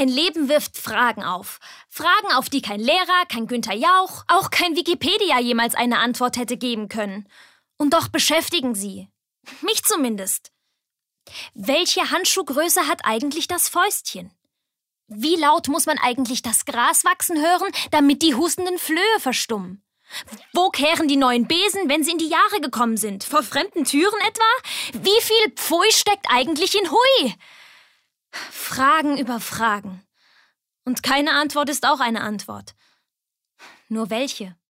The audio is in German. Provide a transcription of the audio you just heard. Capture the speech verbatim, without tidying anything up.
Mein Leben wirft Fragen auf. Fragen, auf die kein Lehrer, kein Günther Jauch, auch kein Wikipedia jemals eine Antwort hätte geben können. Und doch beschäftigen sie. Mich zumindest. Welche Handschuhgröße hat eigentlich das Fäustchen? Wie laut muss man eigentlich das Gras wachsen hören, damit die hustenden Flöhe verstummen? Wo kehren die neuen Besen, wenn sie in die Jahre gekommen sind? Vor fremden Türen etwa? Wie viel Pfui steckt eigentlich in Hui? Fragen über Fragen. Und keine Antwort ist auch eine Antwort. Nur welche?